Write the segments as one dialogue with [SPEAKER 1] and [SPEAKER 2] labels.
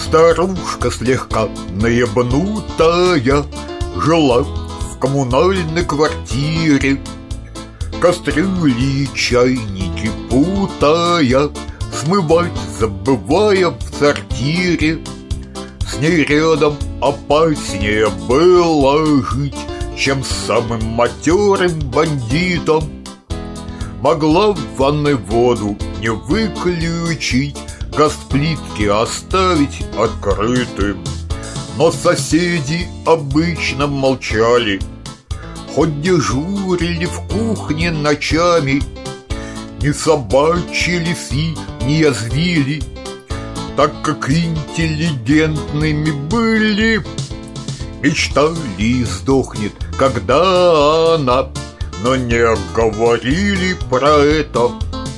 [SPEAKER 1] Старушка слегка наебнутая жила в коммунальной квартире, кастрюли и чайники путая, смывать забывая в сортире. С ней рядом опаснее было жить, чем с самым матерым бандитом. Могла в ванной воду не выключить, газ в плитке оставить открытым. Но соседи обычно молчали, хоть дежурили в кухне ночами. Ни собачьи лисы не язвили, так как интеллигентными были. Мечтали, сдохнет, когда она, но не говорили про это.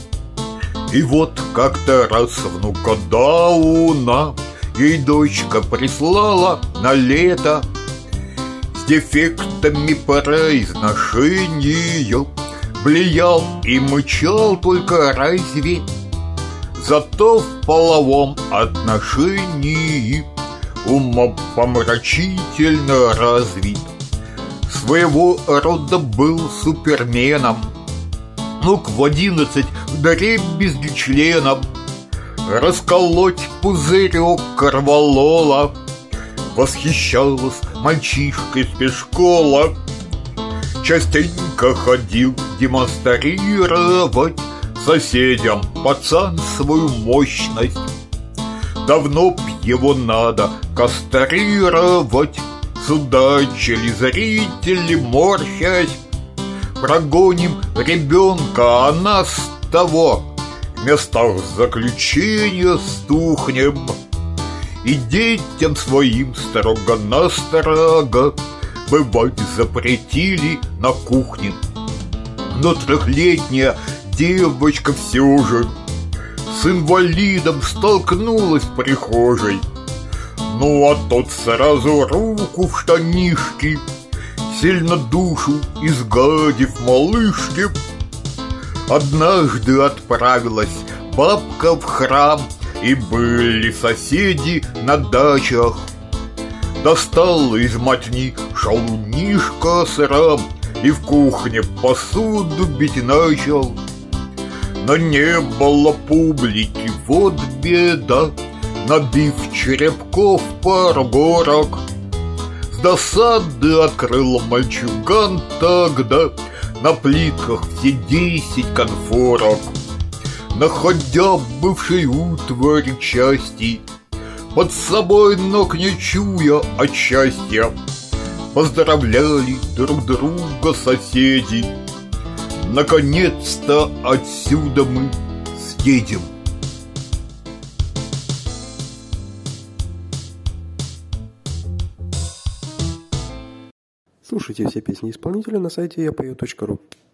[SPEAKER 1] И вот как-то раз внука Дауна ей дочка прислала на лето с дефектами произношения. Блеял и мычал только разве, зато в половом отношении умопомрачительно развит. Своего рода был суперменом, мог в 11 вдребезги членом расколоть пузырек корвалола. Восхищалась мальчишкой спецшкола, частенько ходил демонстрировать соседям пацан свою мощность. Давно б его надо кастрировать, судачили зрители, морщась. Прогоним ребенка, а нас того в местах заключения стухнем. И детям своим строго-настрого бывать запретили на кухне. Но трехлетняя девочка все же с инвалидом столкнулась в прихожей. Ну а тот сразу руку в штанишки, сильно душу изгадив малышке. Однажды отправилась бабка в храм, и были соседи на дачах. Достал из мотни шалунишка срам и в кухне посуду бить начал. Но не было публики, вот беда, набив черепков пару горок. С досады открыл мальчуган тогда на плитках все 10 конфорок. Находя бывшей утварь части, под собой ног не чуя от счастья, поздравляли друг друга соседи. Наконец-то отсюда мы съедем.
[SPEAKER 2] Слушайте все песни исполнителя на сайте yapою.ru.